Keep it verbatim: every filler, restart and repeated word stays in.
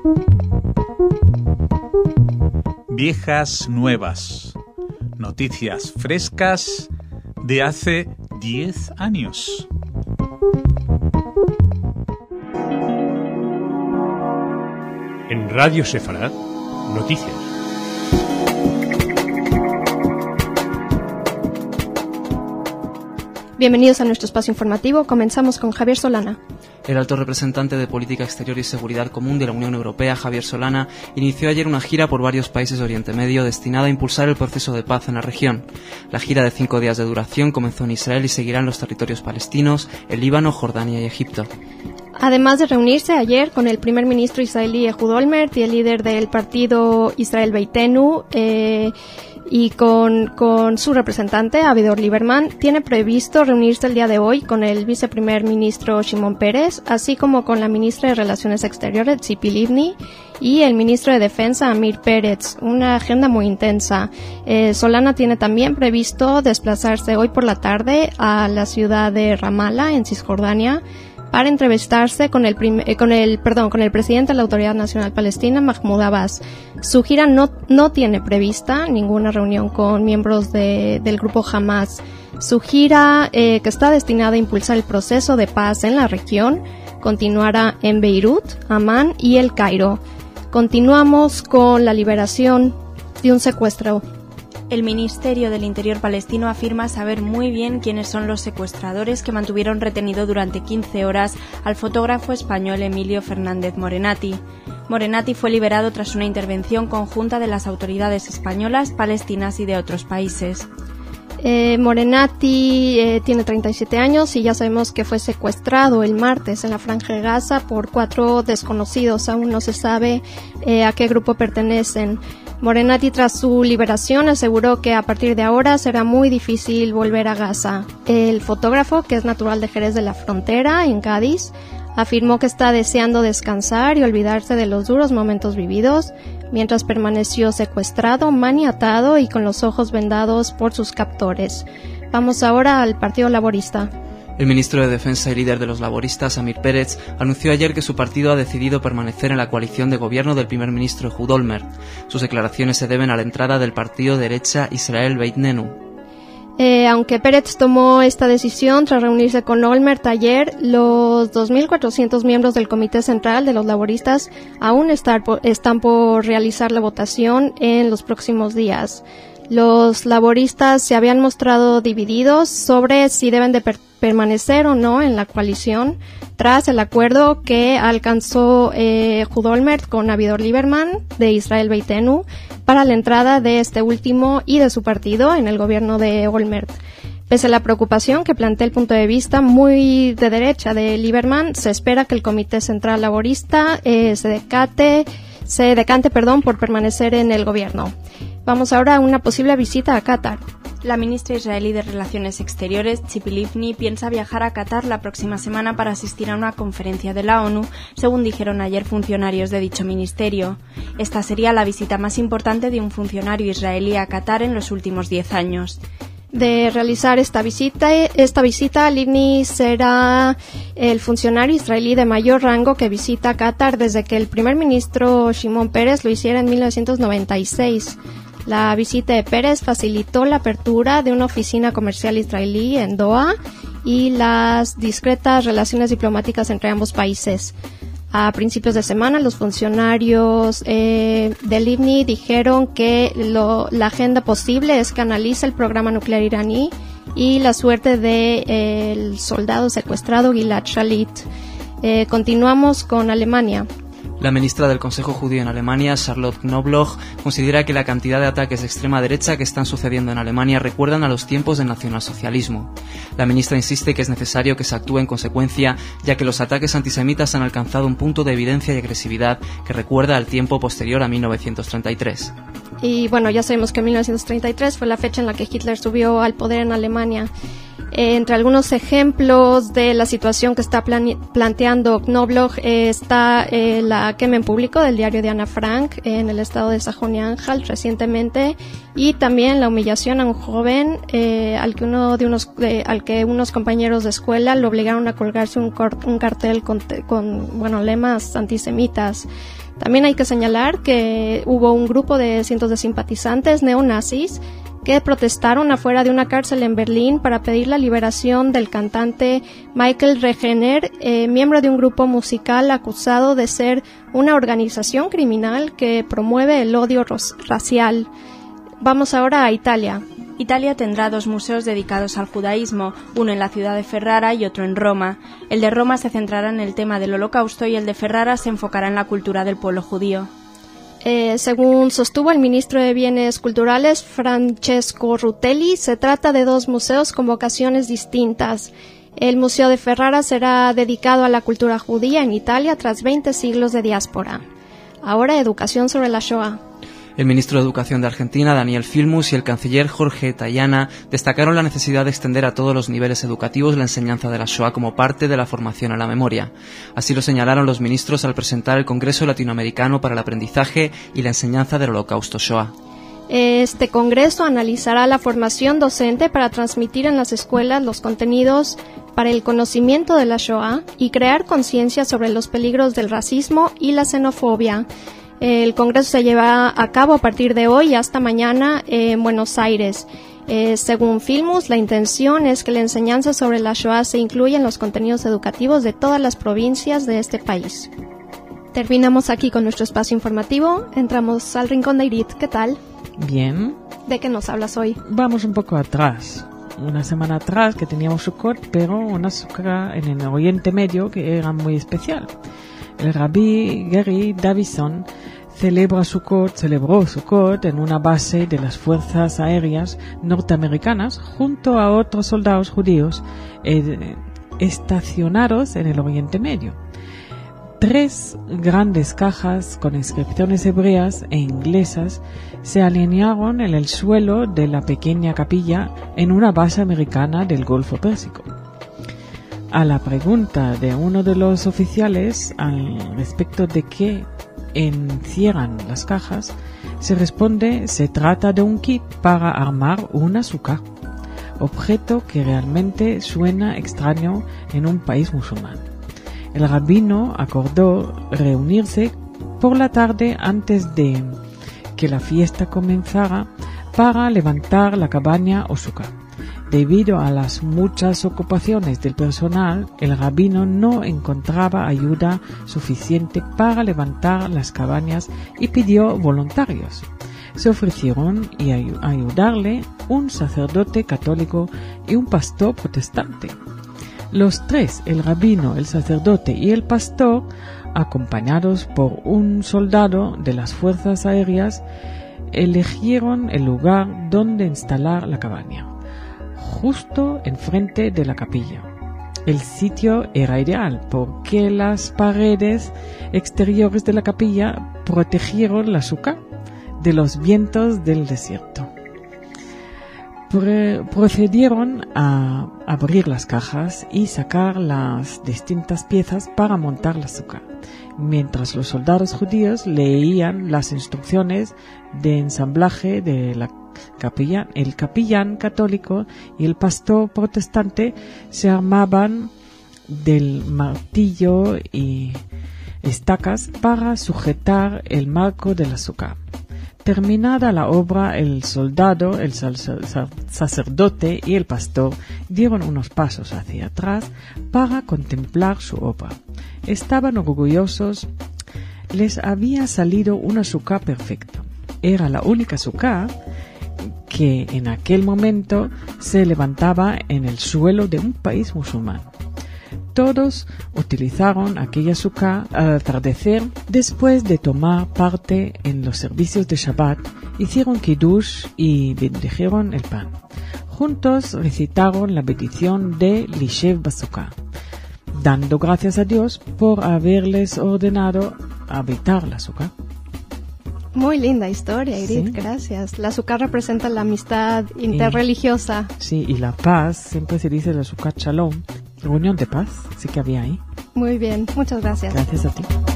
Viejas nuevas. Noticias frescas de hace diez años. En Radio Sefarad, noticias. Bienvenidos a nuestro espacio informativo. Comenzamos con Javier Solana. El alto representante de Política Exterior y Seguridad Común de la Unión Europea, Javier Solana, inició ayer una gira por varios países de Oriente Medio destinada a impulsar el proceso de paz en la región. La gira de cinco días de duración comenzó en Israel y seguirá en los territorios palestinos, el Líbano, Jordania y Egipto. Además de reunirse ayer con el primer ministro israelí Ehud Olmert y el líder del partido Israel Beitenu, eh, y con, con su representante, Avigdor Lieberman, tiene previsto reunirse el día de hoy con el viceprimer ministro Shimon Peres, así como con la ministra de Relaciones Exteriores, Tzipi Livni, y el ministro de Defensa, Amir Peretz. Una agenda muy intensa. Eh, Solana tiene también previsto desplazarse hoy por la tarde a la ciudad de Ramallah, en Cisjordania, para entrevistarse con el, prim- eh, con el, perdón, con el presidente de la Autoridad Nacional Palestina, Mahmoud Abbas. Su gira no, no tiene prevista ninguna reunión con miembros de, del grupo Hamas. Su gira, eh, que está destinada a impulsar el proceso de paz en la región, continuará en Beirut, Amán y El Cairo. Continuamos con la liberación de un secuestro. El Ministerio del Interior palestino afirma saber muy bien quiénes son los secuestradores que mantuvieron retenido durante quince horas al fotógrafo español Emilio Fernández Morenati. Morenati fue liberado tras una intervención conjunta de las autoridades españolas, palestinas y de otros países. Eh, Morenati eh, tiene treinta y siete años y ya sabemos que fue secuestrado el martes en la Franja de Gaza por cuatro desconocidos. Aún no se sabe eh, a qué grupo pertenecen. Morenati, tras su liberación, aseguró que a partir de ahora será muy difícil volver a Gaza. El fotógrafo, que es natural de Jerez de la Frontera, en Cádiz, afirmó que está deseando descansar y olvidarse de los duros momentos vividos, mientras permaneció secuestrado, maniatado y con los ojos vendados por sus captores. Vamos ahora al Partido Laborista. El ministro de Defensa y líder de los laboristas, Amir Peretz, anunció ayer que su partido ha decidido permanecer en la coalición de gobierno del primer ministro Ehud Olmert. Sus declaraciones se deben a la entrada del partido de derecha Israel Beitenu. Eh, aunque Peretz tomó esta decisión tras reunirse con Olmert ayer, los dos mil cuatrocientos miembros del Comité Central de los Laboristas aún estar por, están por realizar la votación en los próximos días. Los laboristas se habían mostrado divididos sobre si deben de per- permanecer o no en la coalición tras el acuerdo que alcanzó eh, Ehud Olmert con Avigdor Lieberman de Israel Beitenu para la entrada de este último y de su partido en el gobierno de Olmert. Pese a la preocupación que plantea el punto de vista muy de derecha de Lieberman, se espera que el Comité Central Laborista eh, se decante, se decante perdón, por permanecer en el gobierno. Vamos ahora a una posible visita a Qatar. La ministra israelí de Relaciones Exteriores, Tzipi Livni, piensa viajar a Qatar la próxima semana para asistir a una conferencia de la ONU, según dijeron ayer funcionarios de dicho ministerio. Esta sería la visita más importante de un funcionario israelí a Qatar en los últimos diez años. De realizar esta visita, esta visita, Livni será el funcionario israelí de mayor rango que visita Qatar desde que el primer ministro Shimon Peres lo hiciera en mil novecientos noventa y seis. La visita de Peres facilitó la apertura de una oficina comercial israelí en Doha y las discretas relaciones diplomáticas entre ambos países. A principios de semana, los funcionarios eh, de Livni dijeron que lo, la agenda posible es que analice el programa nuclear iraní y la suerte del eh, soldado secuestrado Gilad Shalit. Eh, continuamos con Alemania. La ministra del Consejo Judío en Alemania, Charlotte Knobloch, considera que la cantidad de ataques de extrema derecha que están sucediendo en Alemania recuerdan a los tiempos del nacionalsocialismo. La ministra insiste que es necesario que se actúe en consecuencia, ya que los ataques antisemitas han alcanzado un punto de evidencia y agresividad que recuerda al tiempo posterior a mil novecientos treinta y tres. Y bueno, ya sabemos que mil novecientos treinta y tres fue la fecha en la que Hitler subió al poder en Alemania. Eh, entre algunos ejemplos de la situación que está plan- planteando Knobloch eh, está eh, la quema en público del diario de Ana Frank eh, en el estado de Sajonia-Anhalt recientemente, y también la humillación a un joven eh, al que uno de unos eh, al que unos compañeros de escuela lo obligaron a colgarse un, cort- un cartel con, con bueno lemas antisemitas. También hay que señalar que hubo un grupo de cientos de simpatizantes neonazis que protestaron afuera de una cárcel en Berlín para pedir la liberación del cantante Michael Regener, eh, miembro de un grupo musical acusado de ser una organización criminal que promueve el odio ros- racial. Vamos ahora a Italia. Italia tendrá dos museos dedicados al judaísmo, uno en la ciudad de Ferrara y otro en Roma. El de Roma se centrará en el tema del Holocausto y el de Ferrara se enfocará en la cultura del pueblo judío. Eh, según sostuvo el ministro de Bienes Culturales, Francesco Rutelli, se trata de dos museos con vocaciones distintas. El Museo de Ferrara será dedicado a la cultura judía en Italia tras veinte siglos de diáspora. Ahora, educación sobre la Shoah. El ministro de Educación de Argentina, Daniel Filmus, y el canciller Jorge Tayana destacaron la necesidad de extender a todos los niveles educativos la enseñanza de la Shoah como parte de la formación a la memoria. Así lo señalaron los ministros al presentar el Congreso Latinoamericano para el Aprendizaje y la Enseñanza del Holocausto Shoah. Este congreso analizará la formación docente para transmitir en las escuelas los contenidos para el conocimiento de la Shoah y crear conciencia sobre los peligros del racismo y la xenofobia. El congreso se lleva a cabo a partir de hoy hasta mañana en Buenos Aires. Eh, según Filmus, la intención es que la enseñanza sobre la Shoah se incluya en los contenidos educativos de todas las provincias de este país. Terminamos aquí con nuestro espacio informativo. Entramos al rincón de Irit. ¿Qué tal? Bien. ¿De qué nos hablas hoy? Vamos un poco atrás. Una semana atrás que teníamos Sukkot, pero una Sukkot en el Oriente Medio que era muy especial. El rabí Gary Davison celebra Sukkot, celebró Sukkot en una base de las fuerzas aéreas norteamericanas junto a otros soldados judíos eh, estacionados en el Oriente Medio. Tres grandes cajas con inscripciones hebreas e inglesas se alinearon en el suelo de la pequeña capilla en una base americana del Golfo Pérsico. A la pregunta de uno de los oficiales al respecto de qué encierran las cajas, se responde: se trata de un kit para armar una sukkah, objeto que realmente suena extraño en un país musulmán. El rabino acordó reunirse por la tarde antes de que la fiesta comenzara para levantar la cabaña o sukkah. Debido a las muchas ocupaciones del personal, el rabino no encontraba ayuda suficiente para levantar las cabañas y pidió voluntarios. Se ofrecieron y a ayudarle un sacerdote católico y un pastor protestante. Los tres, el rabino, el sacerdote y el pastor, acompañados por un soldado de las fuerzas aéreas, eligieron el lugar donde instalar la cabaña, justo enfrente de la capilla. El sitio era ideal porque las paredes exteriores de la capilla protegieron la sukkah de los vientos del desierto. Pre- procedieron a abrir las cajas y sacar las distintas piezas para montar la sukkah, mientras los soldados judíos leían las instrucciones de ensamblaje de la capilla. El capellán católico y el pastor protestante se armaban del martillo y estacas para sujetar el marco de la sukkah. Terminada la obra, el soldado, el sacerdote y el pastor dieron unos pasos hacia atrás para contemplar su obra. Estaban orgullosos. Les había salido una sukkah perfecta. Era la única sukkah que en aquel momento se levantaba en el suelo de un país musulmán. Todos utilizaron aquella sukkah al atardecer. Después de tomar parte en los servicios de Shabbat, hicieron kiddush y bendijeron el pan. Juntos recitaron la bendición de Lishev Basukkah, dando gracias a Dios por haberles ordenado habitar la sukkah. Muy linda historia, Irit, Sí. gracias. La sukkah representa la amistad interreligiosa. Sí, y la paz, siempre se dice la sukkah shalom, reunión de paz, sí que había ahí. Muy bien, muchas gracias. Gracias a ti.